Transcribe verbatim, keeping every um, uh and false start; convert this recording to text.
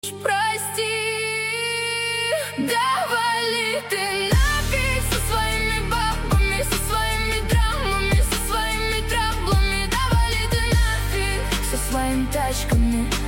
Прости, да вали ты нафиг со своими бабами, со своими драмами, со своими траблами. Да вали ты нафиг со своими тачками.